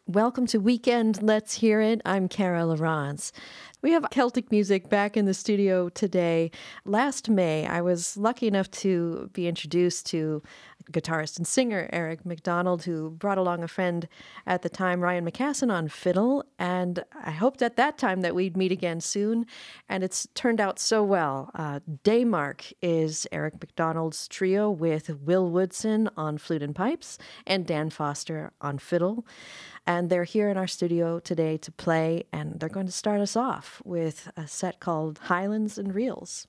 Welcome to Weekend Let's Hear It. I'm Cara Lawrence. We have Celtic music back in the studio today. Last May, I was lucky enough to be introduced to guitarist and singer Eric McDonald, who brought along a friend at the time, Ryan McCassin, on fiddle. And I hoped at that time that we'd meet again soon. And it's turned out so well. Daymark is Eric McDonald's trio with Will Woodson on flute and pipes and Dan Foster on fiddle. And they're here in our studio today to play, and they're going to start us off with a set called Highlands and Reels.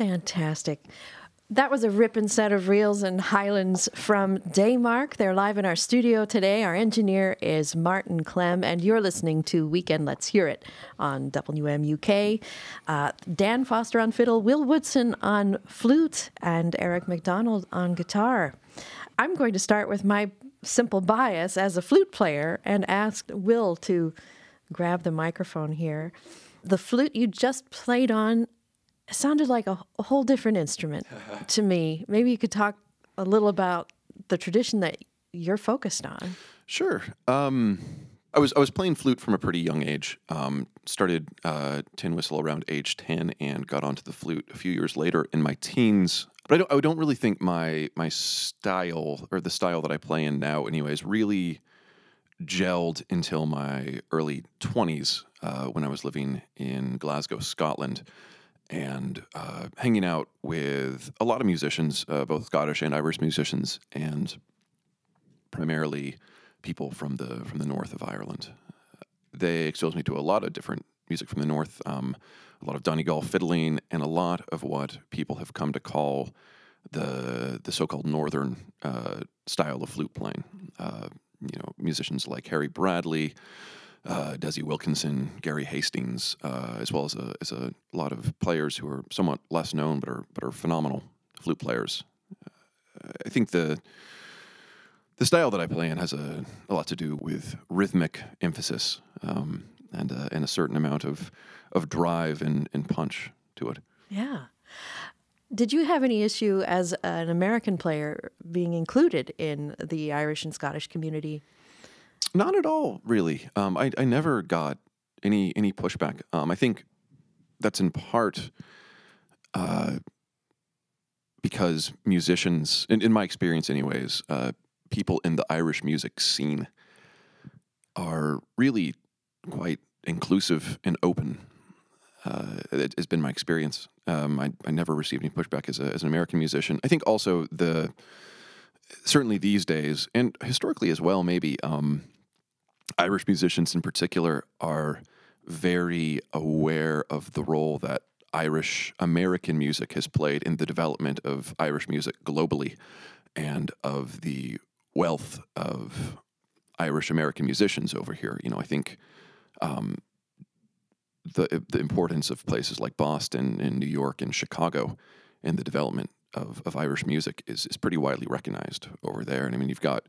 Fantastic. That was a ripping set of reels and highlands from Daymark. They're live in our studio today. Our engineer is Martin Clem, and you're listening to Weekend Let's Hear It on WMUK. Dan Foster on fiddle, Will Woodson on flute, and Eric McDonald on guitar. I'm going to start with my simple bias as a flute player and ask Will to grab the microphone here. The flute you just played on sounded like a whole different instrument to me. Maybe you could talk a little about the tradition that you're focused on. Sure. I was playing flute from a pretty young age. Started tin whistle around age 10 and got onto the flute a few years later in my teens. But I don't really think my style, or the style that I play in now anyways, really gelled until my early 20s when I was living in Glasgow, Scotland, and hanging out with a lot of musicians, both Scottish and Irish musicians, and primarily people from the north of Ireland. They exposed me to a lot of different music from the north, a lot of Donegal fiddling, and a lot of what people have come to call the so-called northern style of flute playing. Musicians like Harry Bradley, Desi Wilkinson, Gary Hastings, as well as a lot of players who are somewhat less known but are phenomenal flute players. I think the style that I play in has a lot to do with rhythmic emphasis and a certain amount of drive and punch to it. Yeah. Did you have any issue as an American player being included in the Irish and Scottish community? Not at all, really. I never got any pushback. I think that's in part because musicians, in my experience anyways, people in the Irish music scene are really quite inclusive and open. It has been my experience. I never received any pushback as an American musician. I think also certainly these days, and historically as well, maybe, Irish musicians in particular are very aware of the role that Irish American music has played in the development of Irish music globally, and of the wealth of Irish American musicians over here. I think the importance of places like Boston and New York and Chicago in the development of Irish music is pretty widely recognized over there. And I mean, you've got,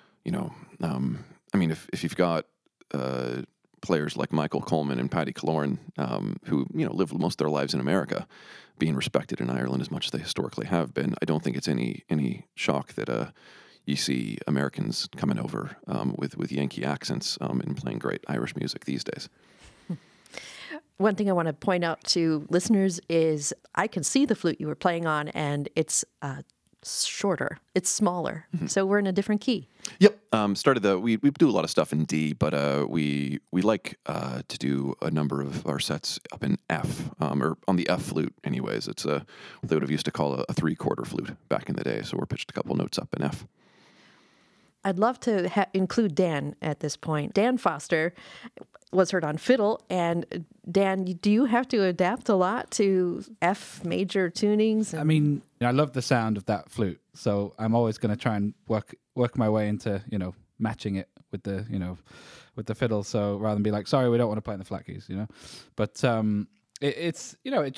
if you've got players like Michael Coleman and Paddy Killorn, who lived most of their lives in America, being respected in Ireland as much as they historically have been, I don't think it's any shock that you see Americans coming over with Yankee accents and playing great Irish music these days. One thing I want to point out to listeners is I can see the flute you were playing on, and it's shorter. It's smaller. Mm-hmm. So we're in a different key. Yep. We do a lot of stuff in D, but we like to do a number of our sets up in F, or on the F flute anyways. It's what they would have used to call a 3/4 flute back in the day. So we're pitched a couple notes up in F. I'd love to include Dan at this point. Dan Foster was heard on fiddle. And Dan, do you have to adapt a lot to F major tunings? I mean, I love the sound of that flute, so I'm always going to try and work my way into matching it with the fiddle. So rather than be like, sorry, we don't want to play in the flat keys, But it's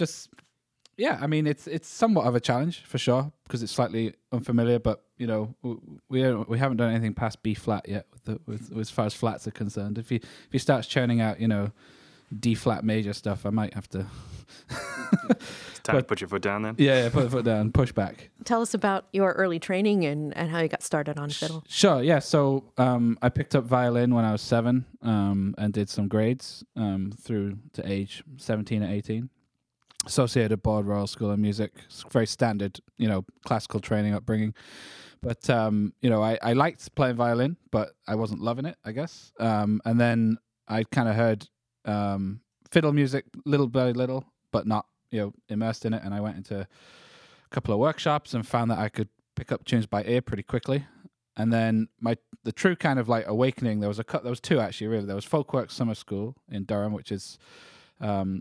I mean, it's somewhat of a challenge for sure because it's slightly unfamiliar. But we haven't done anything past B flat yet with as far as flats are concerned. If he starts churning out D flat major stuff, I might have to. It's time to put your foot down then. Yeah, put the foot down, push back. Tell us about your early training and how you got started on fiddle. Sure, yeah. So I picked up violin when I was 7 and did some grades through to age 17 or 18. Associated Board Royal School of Music. It's very standard, classical training upbringing. But, I liked playing violin, but I wasn't loving it, I guess. And then I kind of heard fiddle music little by little, but not, immersed in it. And I went into a couple of workshops and found that I could pick up tunes by ear pretty quickly. And then the true kind of like awakening, there was two actually, really. There was Folkworks Summer School in Durham, which is,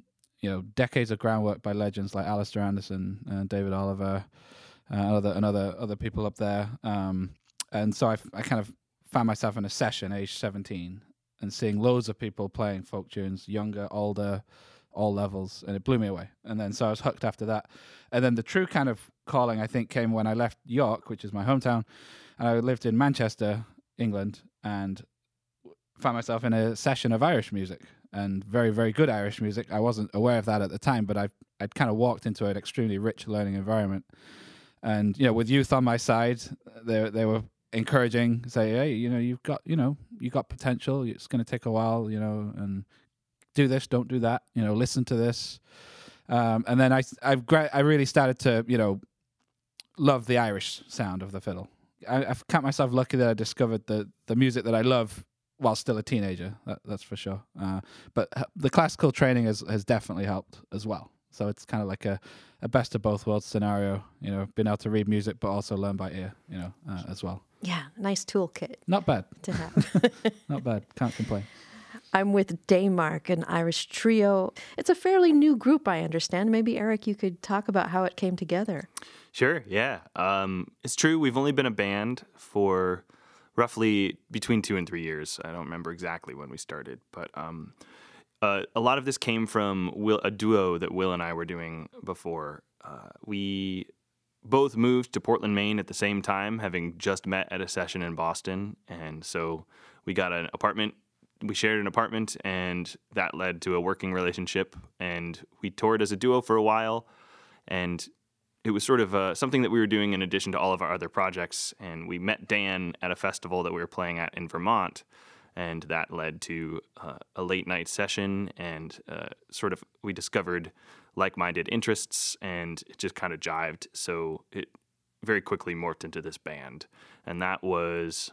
decades of groundwork by legends like Alistair Anderson and David Oliver, and other people up there. And so I kind of found myself in a session, age 17, and seeing loads of people playing folk tunes, younger, older, all levels, and it blew me away. And then so I was hooked after that. And then the true kind of calling, I think, came when I left York, which is my hometown, and I lived in Manchester, England, and found myself in a session of Irish music, and very, very good Irish music. I wasn't aware of that at the time, but I'd kind of walked into an extremely rich learning environment. And, with youth on my side, they were encouraging, say, hey, you got potential. It's going to take a while, and do this, don't do that, listen to this. And then I really started to, love the Irish sound of the fiddle. I count myself lucky that I discovered the music that I love while still a teenager. That's for sure. But the classical training has definitely helped as well. So it's kind of like a best of both worlds scenario, being able to read music, but also learn by ear, as well. Yeah, nice toolkit. Not bad. To have. Not bad. Can't complain. I'm with Daymark, an Irish trio. It's a fairly new group, I understand. Maybe, Eric, you could talk about how it came together. Sure, yeah. It's true, we've only been a band for roughly between 2 and 3 years. I don't remember exactly when we started, but a lot of this came from a duo that Will and I were doing before. We both moved to Portland, Maine at the same time, having just met at a session in Boston, and so we got an apartment. We shared an apartment, and that led to a working relationship, and we toured as a duo for a while, and it was sort of something that we were doing in addition to all of our other projects, and we met Dan at a festival that we were playing at in Vermont, and that led to a late-night session, and we discovered like-minded interests, and it just kind of jived, so it very quickly morphed into this band, and that was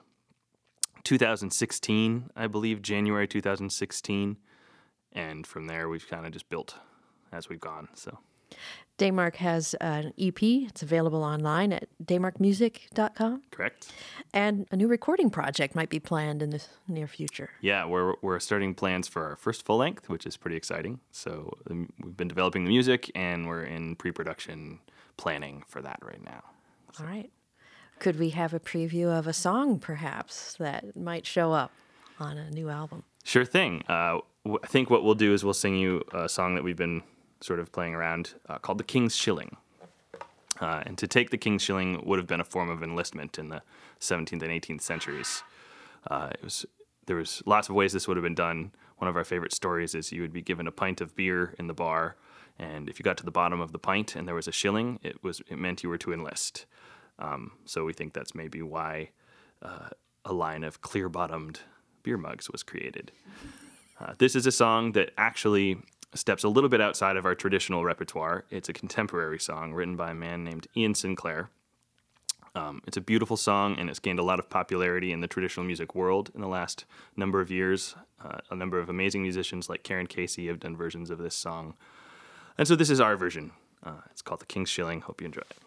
2016, I believe, January 2016, and from there we've kind of just built as we've gone. So, Daymark has an EP. It's available online at daymarkmusic.com. Correct. And a new recording project might be planned in the near future. Yeah, we're starting plans for our first full length, which is pretty exciting. So we've been developing the music, and we're in pre-production planning for that right now. So. All right. Could we have a preview of a song, perhaps, that might show up on a new album? Sure thing. I think what we'll do is we'll sing you a song that we've been sort of playing around called The King's Shilling. And to take the King's Shilling would have been a form of enlistment in the 17th and 18th centuries. There was lots of ways this would have been done. One of our favorite stories is you would be given a pint of beer in the bar, and if you got to the bottom of the pint and there was a shilling, it meant you were to enlist. So we think that's maybe why a line of clear-bottomed beer mugs was created. This is a song that actually steps a little bit outside of our traditional repertoire. It's a contemporary song written by a man named Ian Sinclair. It's a beautiful song, and it's gained a lot of popularity in the traditional music world in the last number of years. A number of amazing musicians like Karen Casey have done versions of this song. And so this is our version. It's called The King's Shilling. Hope you enjoy it.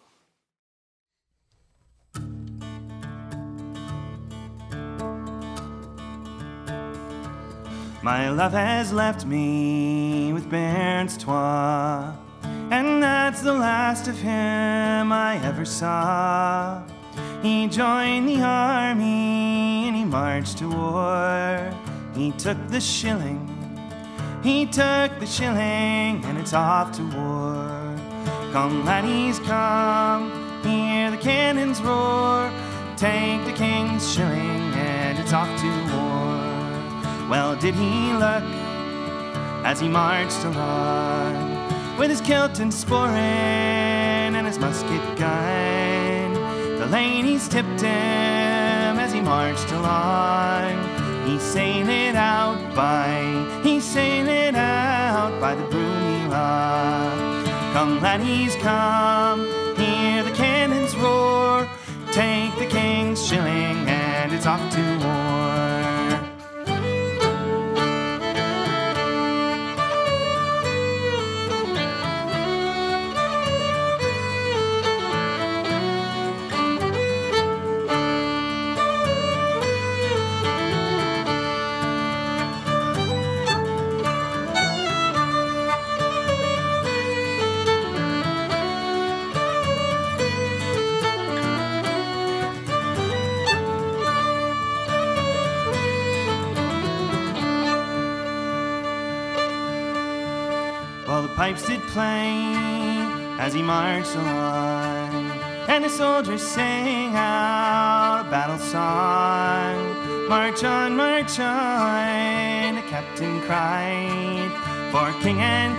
My love has left me with bairns twa, and that's the last of him I ever saw. He joined the army and he marched to war. He took the shilling, and it's off to war. Come laddies come, hear the cannons roar. Take the King's Shilling and it's off to war. Well, did he look as he marched along, with his kilt and sporran and his musket gun? The ladies tipped him as he marched along. He sailed out by the Brunila. Come, laddies, come, hear the cannons roar. Take the King's Shilling and it's off to war. the pipes did play as he marched along, and the soldiers sang out a battle song. March on, the captain cried, for king and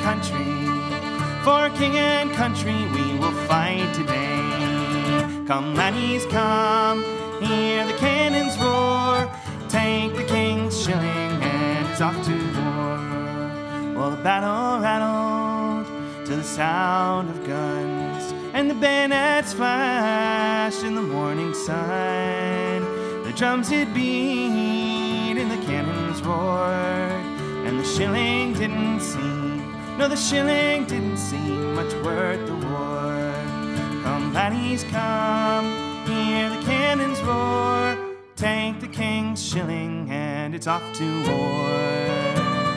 country we will fight today. Come laddies, come, hear the cannons roar, take the king's shilling and it's off to war. Well, the battle rattled to the sound of guns, and the bayonets flashed in the morning sun. The drums did beat and the cannons roared, and the shilling didn't seem much worth the war. Come laddies, come, hear the cannons roar, take the king's shilling and it's off to war.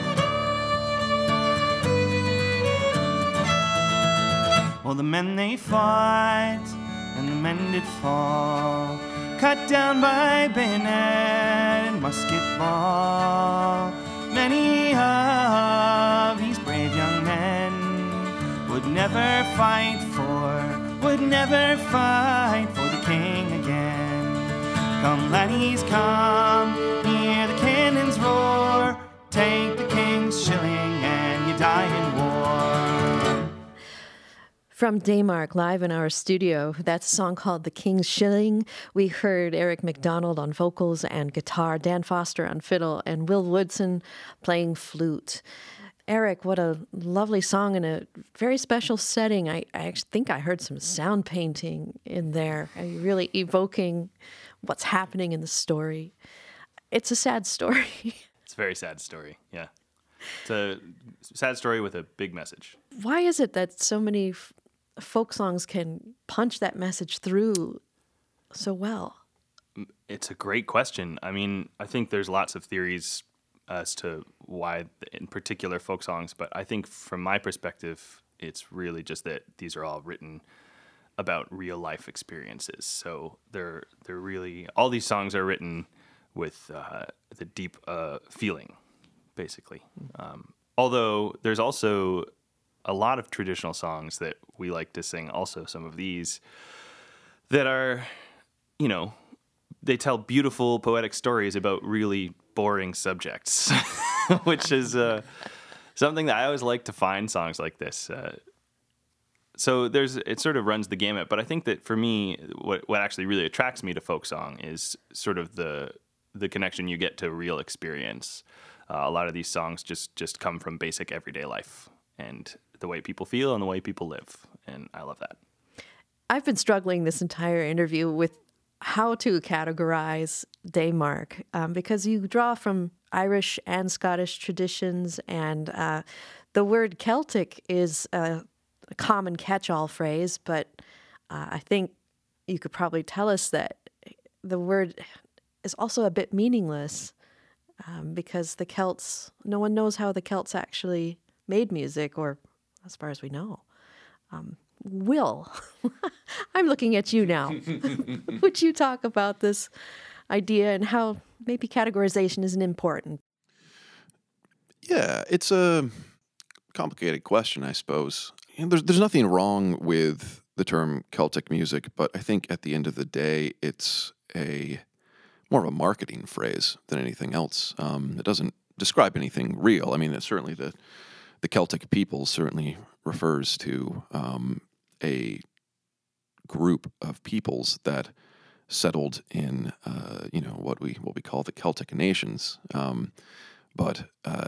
Well, the men they fought, and the men did fall, cut down by bayonet and musket ball. Many of these brave young men would never fight for the king again. Come laddies, come, hear the cannons roar, take the king's shilling and you die in war. From Daymark, live in our studio, that's a song called The King's Shilling. We heard Eric McDonald on vocals and guitar, Dan Foster on fiddle, and Will Woodson playing flute. Eric, what a lovely song in a very special setting. I think I heard some sound painting in there. Are you really evoking what's happening in the story? It's a sad story. It's a very sad story, yeah. It's a sad story with a big message. Why is it that so many folk songs can punch that message through so well? It's a great question. I mean, I think there's lots of theories as to why, in particular, folk songs. But I think from my perspective, it's really just that these are all written about real life experiences. So they're really, all these songs are written with the deep feeling, basically. Although there's also a lot of traditional songs that we like to sing, also some of these, that are, you know, they tell beautiful poetic stories about really boring subjects, which is something that I always like to find songs like this. So it sort of runs the gamut. But I think that for me, what actually really attracts me to folk song is sort of the connection you get to real experience. A lot of these songs just come from basic everyday life and the way people feel and the way people live. And I love that. I've been struggling this entire interview with how to categorize Daymark, because you draw from Irish and Scottish traditions, and the word Celtic is a common catch-all phrase, but I think you could probably tell us that the word is also a bit meaningless, because the Celts, no one knows how the Celts actually made music, or as far as we know. Will, I'm looking at you now. Would you talk about this idea and how maybe categorization isn't important? Yeah, it's a complicated question, I suppose. And there's nothing wrong with the term Celtic music, but I think at the end of the day, it's more of a marketing phrase than anything else. It doesn't describe anything real. I mean, it's certainly the Celtic people certainly refers to a group of peoples that settled in what we call the Celtic nations. But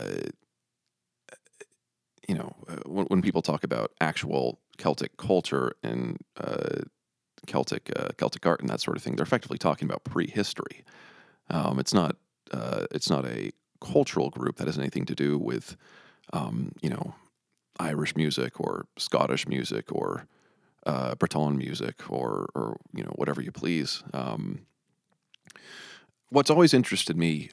when people talk about actual Celtic culture and Celtic art and that sort of thing, they're effectively talking about prehistory. It's not a cultural group that has anything to do with Irish music or Scottish music or Breton music or whatever you please. What's always interested me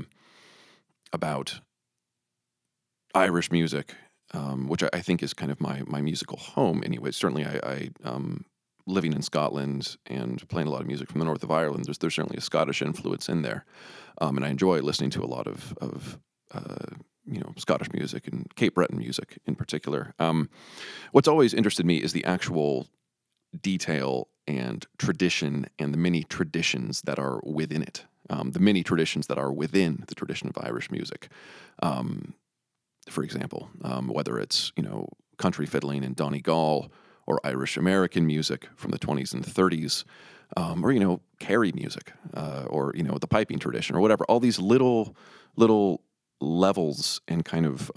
about Irish music, which I think is kind of my musical home anyway. Certainly I living in Scotland and playing a lot of music from the north of Ireland, there's certainly a Scottish influence in there. And I enjoy listening to a lot of Scottish music and Cape Breton music in particular. What's always interested me is the actual detail and tradition and the many traditions that are within it. The many traditions that are within the tradition of Irish music. For example, whether it's, country fiddling in Donegal or Irish American music from the 20s and 30s, or, Kerry music, or, the piping tradition or whatever. All these little levels and kind of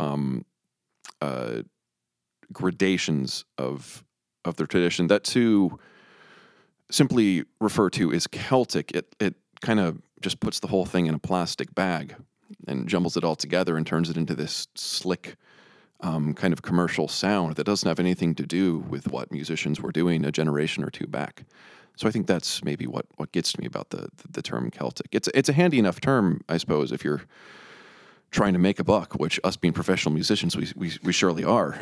gradations of their tradition that to simply refer to as Celtic, it kind of just puts the whole thing in a plastic bag and jumbles it all together and turns it into this slick kind of commercial sound that doesn't have anything to do with what musicians were doing a generation or two back. So I think that's maybe what gets to me about the term Celtic. It's a handy enough term, I suppose, if you're trying to make a buck, which us being professional musicians, we surely are.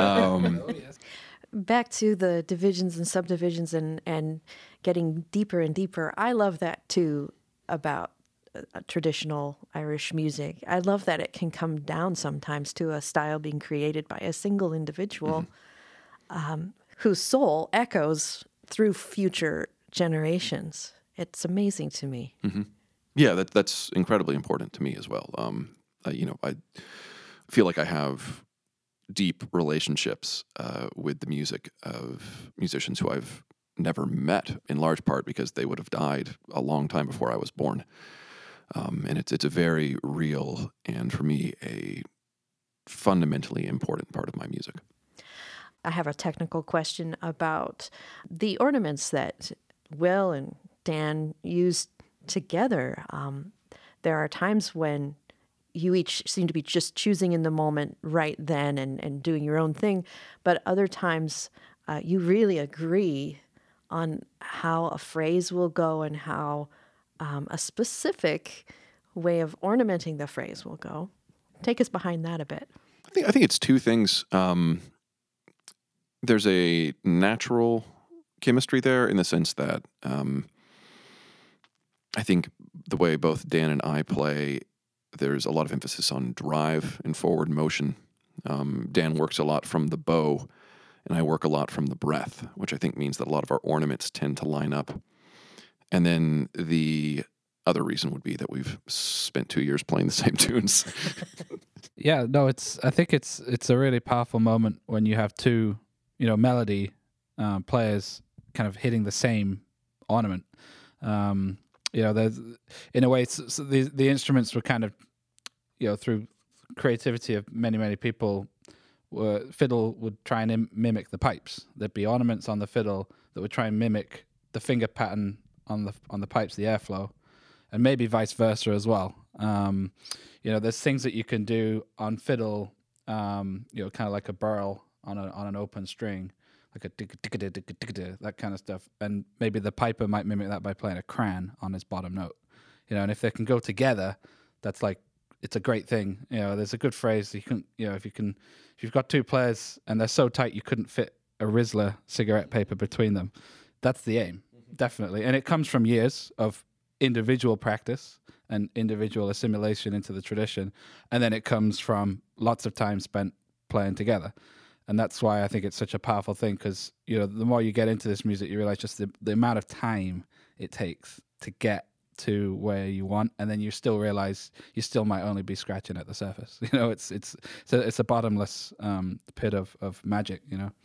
Back to the divisions and subdivisions and getting deeper and deeper. I love that too about traditional Irish music. I love that it can come down sometimes to a style being created by a single individual whose soul echoes through future generations. It's amazing to me. Mm-hmm. Yeah, that's incredibly important to me as well. I feel like I have deep relationships with the music of musicians who I've never met, in large part because they would have died a long time before I was born. And it's a very real and, for me, a fundamentally important part of my music. I have a technical question about the ornaments that Will and Dan use together. There are times when you each seem to be just choosing in the moment right then and doing your own thing, but other times you really agree on how a phrase will go and how a specific way of ornamenting the phrase will go. Take us behind that a bit. I think it's two things. There's a natural chemistry there in the sense that I think the way both Dan and I play, there's a lot of emphasis on drive and forward motion. Dan works a lot from the bow, and I work a lot from the breath, which I think means that a lot of our ornaments tend to line up. And then the other reason would be that we've spent 2 years playing the same tunes. Yeah, no, I think it's a really powerful moment when you have two, melody players kind of hitting the same ornament. There's, in a way, the instruments were kind of, through creativity of many people, fiddle would try and mimic the pipes. There'd be ornaments on the fiddle that would try and mimic the finger pattern on the pipes, the airflow, and maybe vice versa as well. There's things that you can do on fiddle, kind of like a burl on an open string, like a that kind of stuff. And maybe the piper might mimic that by playing a cran on his bottom note. And if they can go together, that's like, it's a great thing. There's a good phrase. You can, if you've got two players and they're so tight you couldn't fit a Rizzler cigarette paper between them, that's the aim, definitely. And it comes from years of individual practice and individual assimilation into the tradition, and then it comes from lots of time spent playing together. And that's why I think it's such a powerful thing, because the more you get into this music, you realize just the amount of time it takes to get to where you want, and then you still realize you still might only be scratching at the surface. It's a bottomless pit of magic.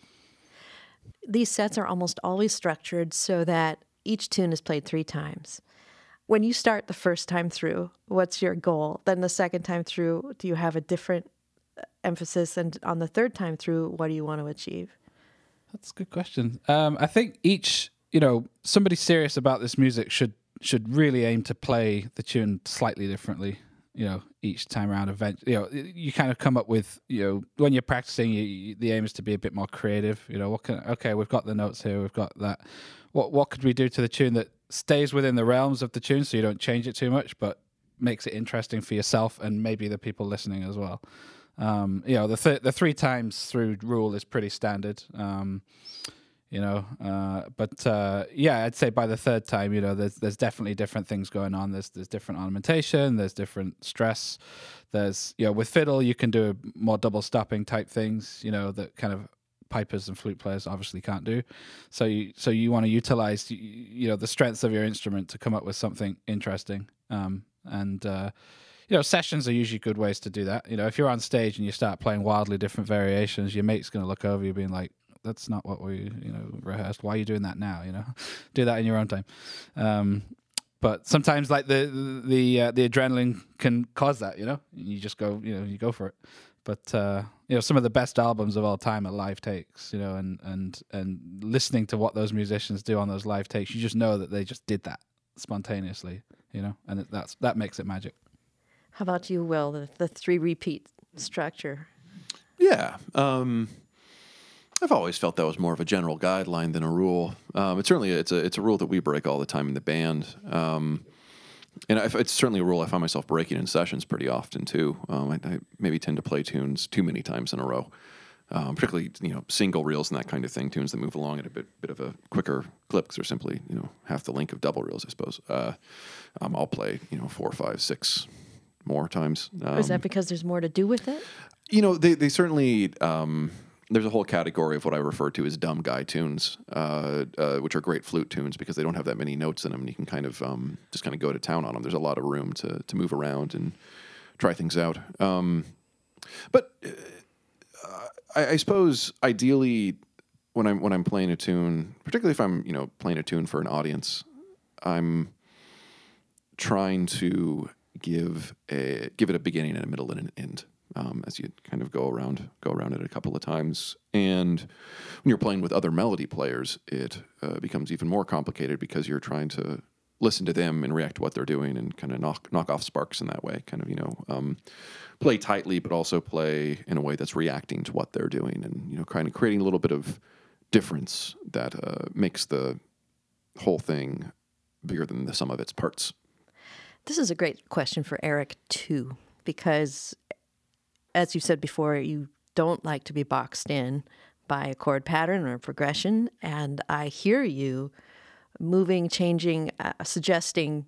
These sets are almost always structured so that each tune is played 3 times. When you start the first time through, what's your goal? Then the second time through, do you have a different emphasis? And on the third time through, what do you want to achieve? That's a good question. I think each, somebody serious about this music should really aim to play the tune slightly differently, each time around. You kind of come up with, when you're practicing, the aim is to be a bit more creative. We've got the notes here, we've got that. What could we do to the tune that stays within the realms of the tune so you don't change it too much, but makes it interesting for yourself and maybe the people listening as well? The 3 times through rule is pretty standard. you know. But I'd say by the third time, you know, there's definitely different things going on. There's different ornamentation, there's different stress. There's, you know, with fiddle you can do more double stopping type things, you know, that kind of pipers and flute players obviously can't do. So you want to utilize, you know, the strengths of your instrument to come up with something interesting. You know, sessions are usually good ways to do that. You know, if you're on stage and you start playing wildly different variations, your mate's going to look over you being like, that's not what we, you know, rehearsed. Why are you doing that now? You know, do that in your own time. But sometimes, like the adrenaline can cause that. You know, you just go, you know, you go for it. But you know, some of the best albums of all time are live takes. You know, and listening to what those musicians do on those live takes, you just know that they just did that spontaneously. You know, and that makes it magic. How about you, Will? The 3-repeat structure. Yeah. I've always felt that was more of a general guideline than a rule. It's a rule that we break all the time in the band, and it's certainly a rule I find myself breaking in sessions pretty often too. I maybe tend to play tunes too many times in a row, particularly, you know, single reels and that kind of thing. Tunes that move along at a bit of a quicker clip because they're simply, you know, half the length of double reels, I suppose. I'll play, you know, 4, 5, 6 more times. Is that because there's more to do with it? You know, they certainly. There's a whole category of what I refer to as dumb guy tunes, which are great flute tunes because they don't have that many notes in them, and you can kind of just kind of go to town on them. There's a lot of room to move around and try things out. But I suppose ideally, when I'm playing a tune, particularly if I'm, you know, playing a tune for an audience, I'm trying to give it a beginning and a middle and an end. As you kind of go around it a couple of times. And when you're playing with other melody players, it becomes even more complicated because you're trying to listen to them and react to what they're doing and kind of knock off sparks in that way. Kind of, you know, play tightly, but also play in a way that's reacting to what they're doing and, you know, kind of creating a little bit of difference that makes the whole thing bigger than the sum of its parts. This is a great question for Eric, too, because as you said before, you don't like to be boxed in by a chord pattern or progression, and I hear you moving, changing, suggesting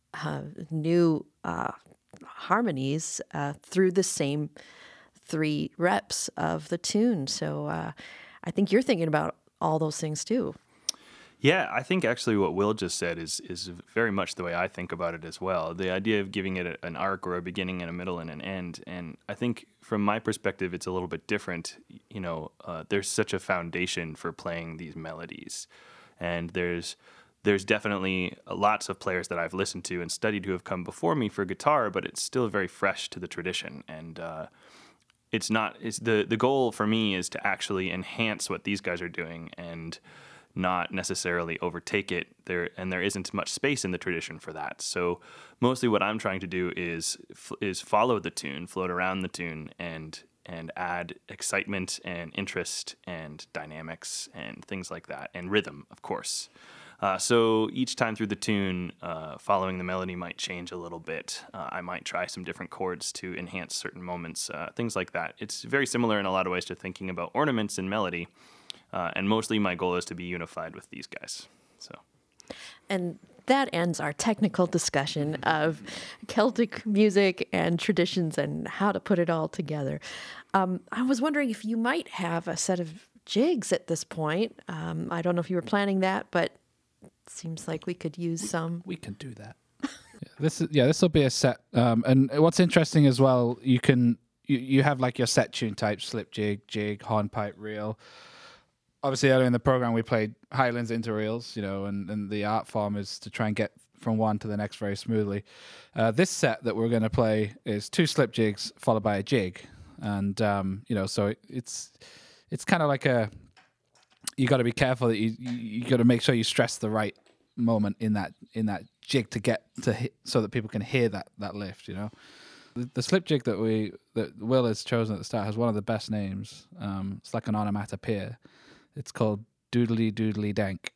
new harmonies through the same 3 reps of the tune. So I think you're thinking about all those things too. Yeah, I think actually what Will just said is very much the way I think about it as well. The idea of giving it an arc or a beginning and a middle and an end. And I think from my perspective, it's a little bit different. You know, there's such a foundation for playing these melodies. And there's definitely lots of players that I've listened to and studied who have come before me for guitar, but it's still very fresh to the tradition. And the goal for me is to actually enhance what these guys are doing and not necessarily overtake it there, and there isn't much space in the tradition for that. So mostly what I'm trying to do is follow the tune, float around the tune, and add excitement and interest and dynamics and things like that, and rhythm, of course. So each time through the tune, following the melody might change a little bit. I might try some different chords to enhance certain moments, things like that. It's very similar in a lot of ways to thinking about ornaments and melody. And mostly my goal is to be unified with these guys. So, and that ends our technical discussion of Celtic music and traditions and how to put it all together. I was wondering if you might have a set of jigs at this point. I don't know if you were planning that, but it seems like we could use some. We can do that. This will be a set. And what's interesting as well, you have like your set tune types: slip jig, hornpipe, reel. Obviously, earlier in the program, we played Highlands into reels, you know, and the art form is to try and get from one to the next very smoothly. This set that we're going to play is 2 slip jigs followed by a jig, and you know, so it's kind of like you got to be careful that you got to make sure you stress the right moment in that jig to get to hit, so that people can hear that lift, you know. The slip jig that Will has chosen at the start has one of the best names. It's like an onomatopoeia. It's called Doodly Doodly Dank.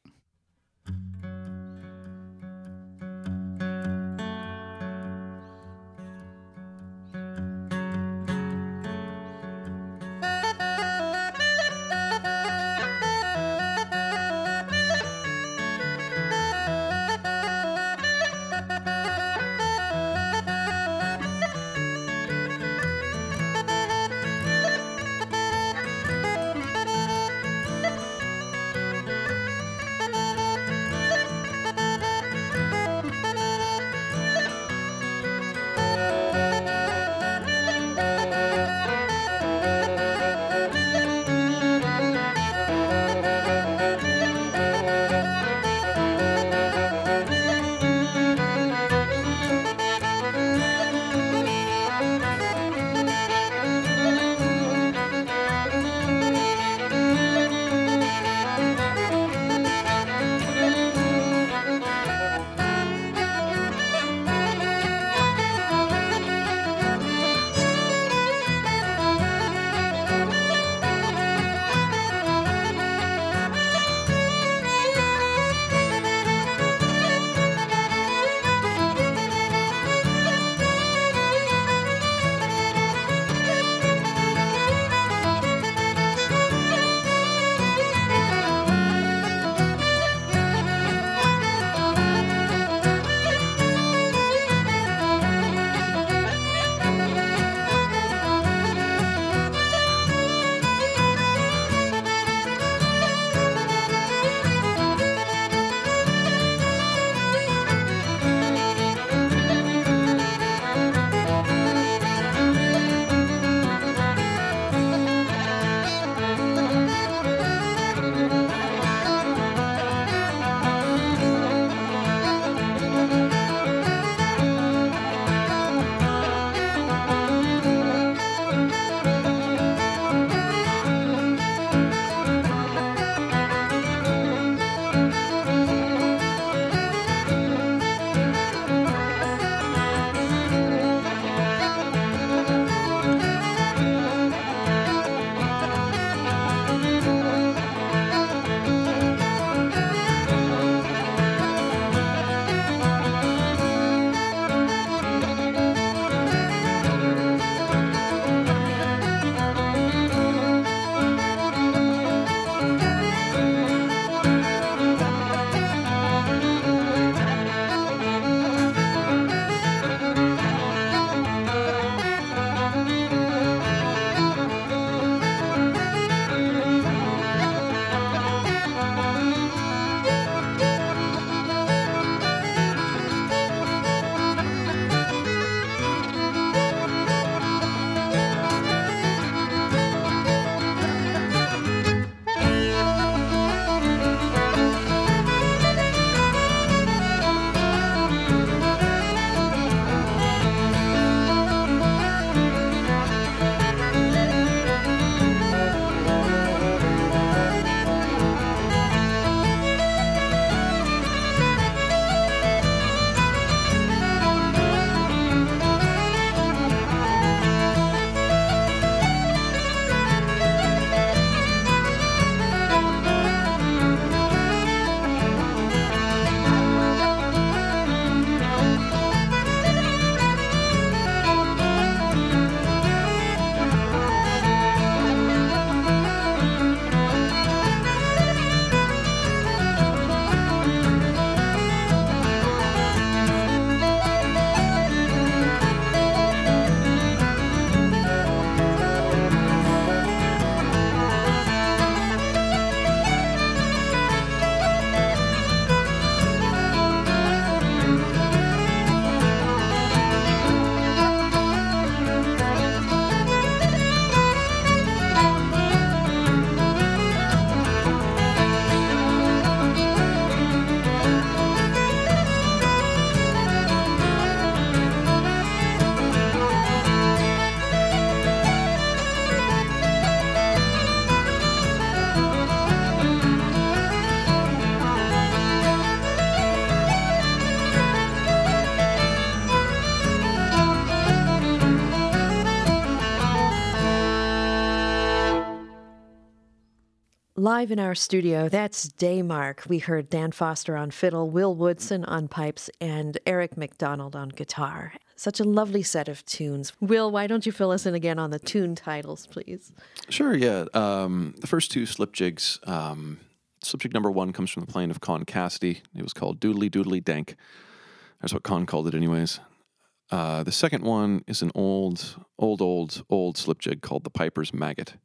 Live in our studio, that's Daymark. We heard Dan Foster on fiddle, Will Woodson on pipes, and Eric McDonald on guitar. Such a lovely set of tunes. Will, why don't you fill us in again on the tune titles, please? Sure, yeah. The first two slip jigs, slip jig number 1 comes from the playing of Con Cassidy. It was called Doodly Doodly Dank. That's what Con called it anyways. The second one is an old slip jig called the Piper's Maggot.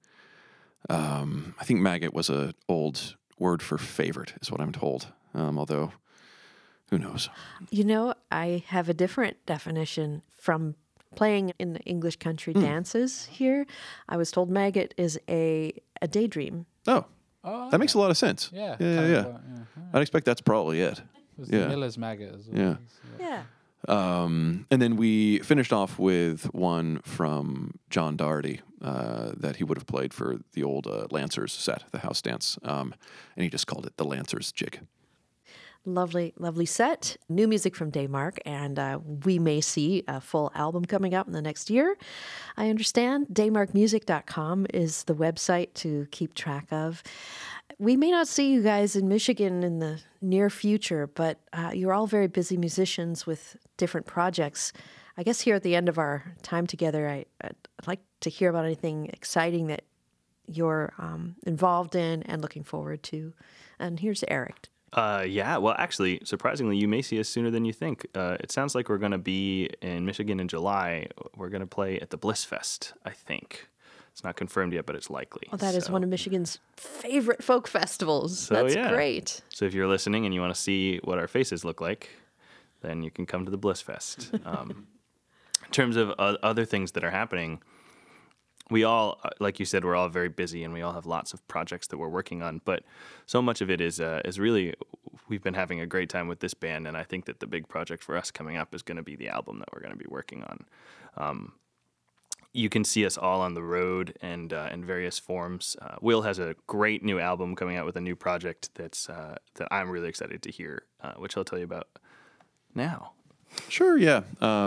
I think maggot was an old word for favorite, is what I'm told. Although, who knows? You know, I have a different definition from playing in the English country dances here. I was told maggot is a daydream. Oh, that makes a lot of sense. Yeah. Yeah. I'd expect that's probably it. It was Yeah. the Miller's Maggot as well. Yeah. Yeah. And then we finished off with one from John Doherty that he would have played for the old Lancers set, the house dance, and he just called it the Lancers Jig. Lovely, lovely set. New music from Daymark, and we may see a full album coming out in the next year. I understand daymarkmusic.com is the website to keep track of. We may not see you guys in Michigan in the near future, but you're all very busy musicians with different projects. I guess here at the end of our time together, I'd like to hear about anything exciting that you're involved in and looking forward to. And here's Eric. Yeah, well, actually, surprisingly, you may see us sooner than you think. It sounds like we're going to be in Michigan in July. We're going to play at the Bliss Fest, I think. It's not confirmed yet, but it's likely. Well, that is one of Michigan's favorite folk festivals. So, That's yeah. great. So if you're listening and you want to see what our faces look like, then you can come to the Bliss Fest. In terms of other things that are happening, we all, like you said, we're all very busy and we all have lots of projects that we're working on. But so much of it is really, we've been having a great time with this band. And I think that the big project for us coming up is going to be the album that we're going to be working on. You can see us all on the road and in various forms. Will has a great new album coming out with a new project that I'm really excited to hear, which I'll tell you about now. Sure, yeah.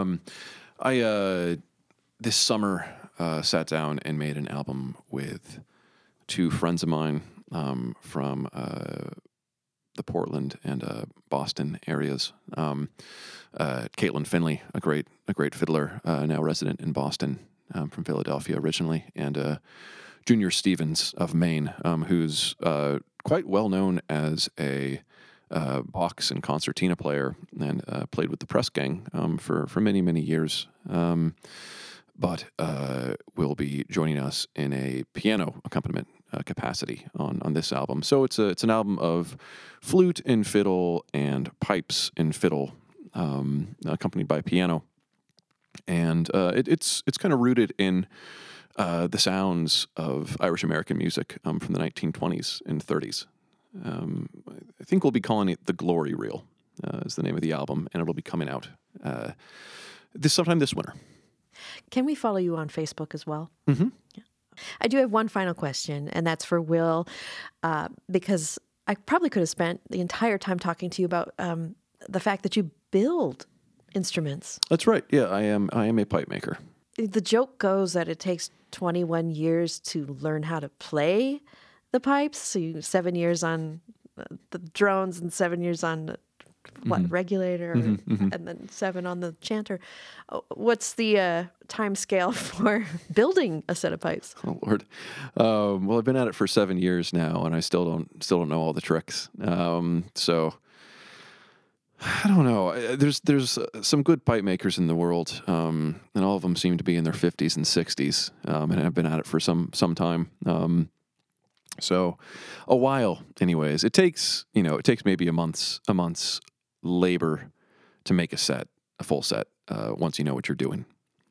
I this summer sat down and made an album with two friends of mine from the Portland and Boston areas. Caitlin Finley, a great fiddler, now resident in Boston, from Philadelphia originally, and Junior Stevens of Maine, who's quite well known as a box and concertina player, and played with the Press Gang for many years. But will be joining us in a piano accompaniment capacity on this album. So it's an album of flute and fiddle and pipes and fiddle, accompanied by piano, and it's kind of rooted in the sounds of Irish American music from the 1920s and 30s. I think we'll be calling it The Glory Reel, is the name of the album, and it'll be coming out sometime this winter. Can we follow you on Facebook as well? Mm-hmm. Yeah. I do have one final question, and that's for Will, because I probably could have spent the entire time talking to you about the fact that you build instruments. That's right. Yeah, I am a pipe maker. The joke goes that it takes 21 years to learn how to play the pipes. So 7 years on the drones and 7 years on regulator, and then 7 on the chanter. What's the time scale for building a set of pipes? Oh Lord. Well, I've been at it for 7 years now, and I still don't know all the tricks. So I don't know. There's some good pipe makers in the world, and all of them seem to be in their 50s and 60s, and I've been at it for some time. So a while, anyways. It takes maybe a month's labor to make a full set, once you know what you're doing.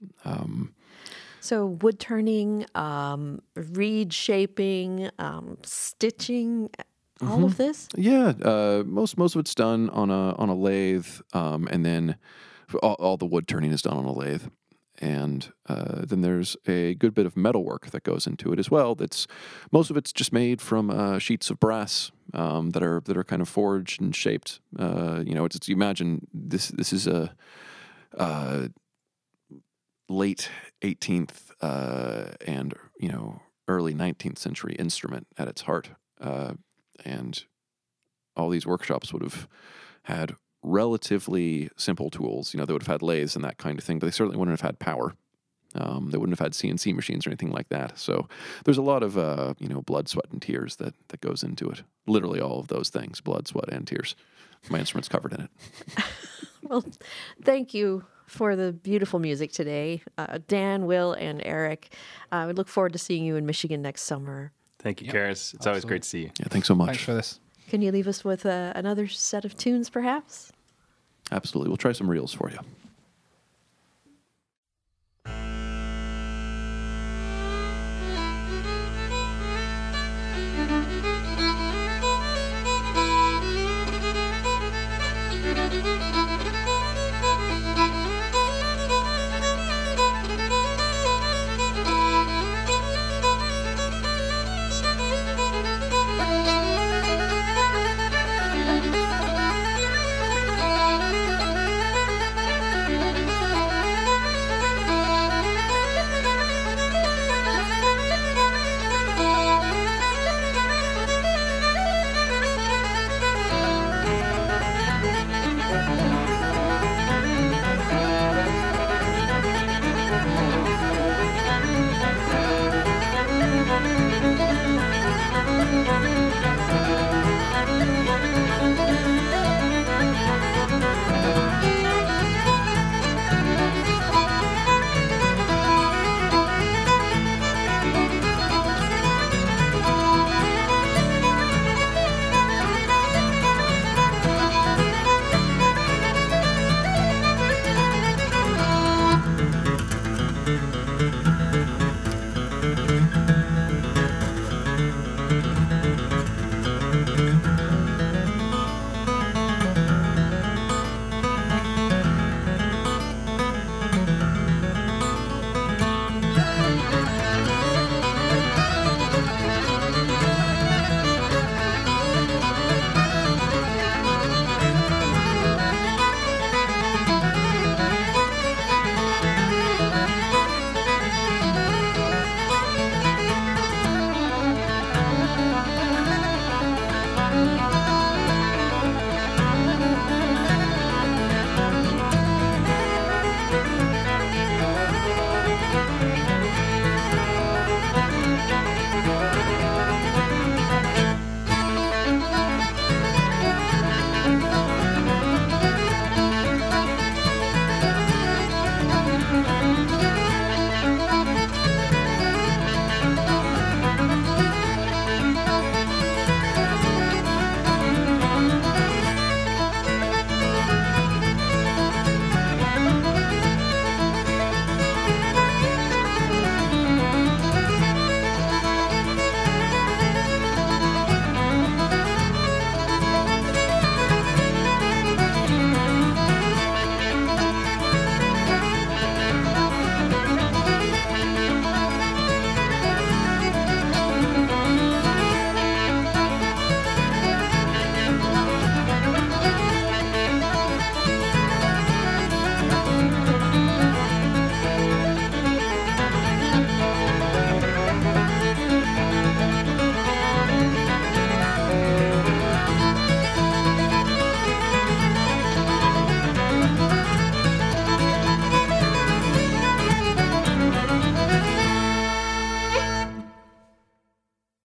So wood turning, reed shaping, stitching, all of this? Yeah, most of it's done on a lathe, and then all the wood turning is done on a lathe. And then there's a good bit of metal work that goes into it as well. Most of it's just made from sheets of brass that are kind of forged and shaped. You imagine this is a late 18th and early 19th century instrument at its heart. and all these workshops would have had relatively simple tools. They would have had lathes and that kind of thing, but they certainly wouldn't have had power. They wouldn't have had CNC machines or anything like that. So there's a lot of, blood, sweat, and tears that goes into it. Literally all of those things, blood, sweat, and tears. My instrument's covered in it. Well, thank you for the beautiful music today. Dan, Will, and Eric. We look forward to seeing you in Michigan next summer. Thank you, Karis. It's always great to see you. Yeah, thanks so much. Thanks for this. Can you leave us with another set of tunes, perhaps? Absolutely. We'll try some reels for you.